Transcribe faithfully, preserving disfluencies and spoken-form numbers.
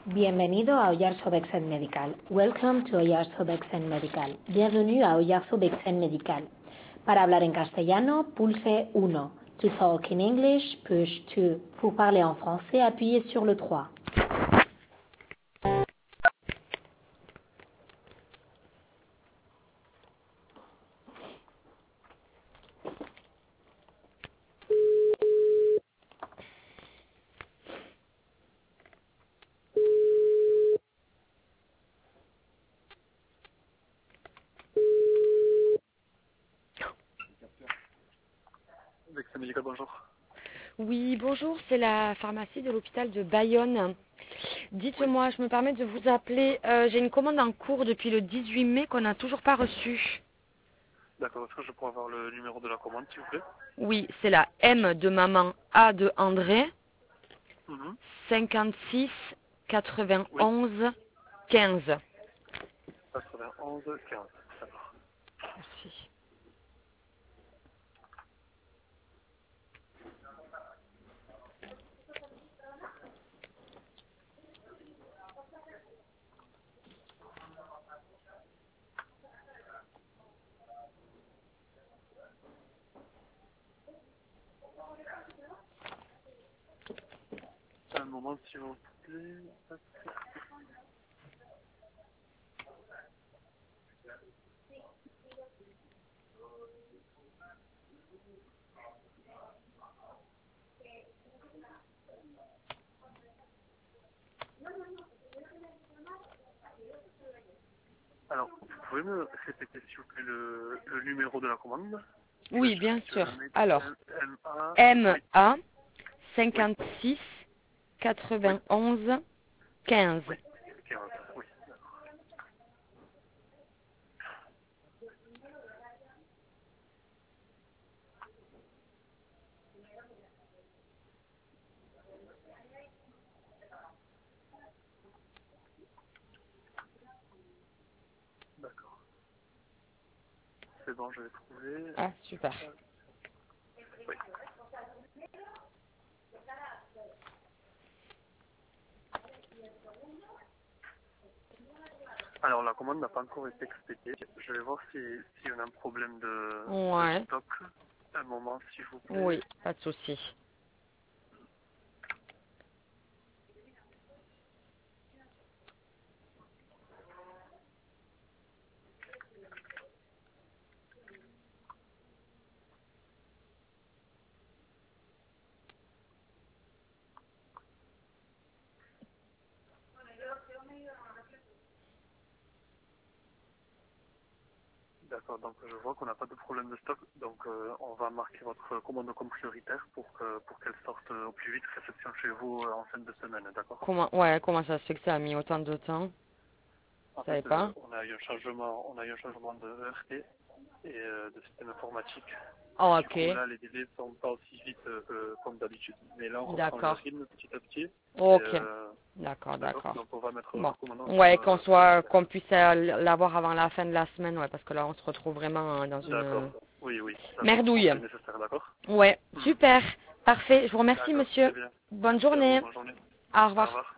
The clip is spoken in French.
Bienvenido a Oyarzo Bexen Medical. Welcome to Oyarzo Bexen Medical. Bienvenue à Oyarzo Bexen Medical. Para hablar en castellano, pulse uno. To talk in English, push two. Pour parler en français, appuyez sur le trois. Bexen Medical, bonjour. Oui, bonjour, c'est la pharmacie de l'hôpital de Bayonne. Dites-moi, je me permets de vous appeler. Euh, J'ai une commande en cours depuis le dix-huit mai qu'on n'a toujours pas reçue. D'accord, est-ce que je pourrais avoir le numéro de la commande, s'il vous plaît? Oui, c'est la M de maman, A de André, Mhm. cinquante-six Oui, quatre-vingt-onze quinze. quatre-vingt-onze quinze. D'accord. Merci. Un moment, s'il vous plaît. Alors, vous pouvez me répéter, s'il vous plaît, le, le numéro de la commande? Je Oui, bien suis un sûr. Alors, médecin M A. M Oui, A oui, cinquante-six oui, quatre-vingt-onze quinze. oui. quinze, oui. D'accord. C'est bon, je l'ai trouvé. Ah, super. Oui. Alors, la commande n'a pas encore été expédiée. Je vais voir si, si on a un problème de, de Ouais, stock. Un moment, s'il vous plaît. oui, pas de souci. D'accord, donc je vois qu'on n'a pas de problème de stock, donc euh, on va marquer votre commande comme prioritaire pour que pour qu'elle sorte euh, au plus vite, réception chez vous euh, en fin de semaine, d'accord? Comment, ouais, comment ça se fait que ça a mis autant de temps? Vous En fait, savez euh, pas? on a eu un changement, on a eu un changement de E R P et euh, de système informatique. Oh, Du coup, ok. là, les délais sont pas aussi vite euh, que- comme d'habitude. Mais là, on reprend le D'accord. rythme petit à petit. Et, Ok. euh, D'accord, d'accord, d'accord. donc on va mettre Bon. votre commande comme Ouais, qu'on euh, soit, prioritaire. qu'on puisse euh, l'avoir avant la fin de la semaine, ouais, parce que là, on se retrouve vraiment euh, dans une euh, D'accord, oui, oui, d'accord, on merdouille. fait le nécessaire, d'accord? Ouais, Mhm. super. Parfait. Je vous remercie, D'accord, très monsieur. bien. Bonne Merci à vous, journée. bonne journée. Au Au revoir. revoir.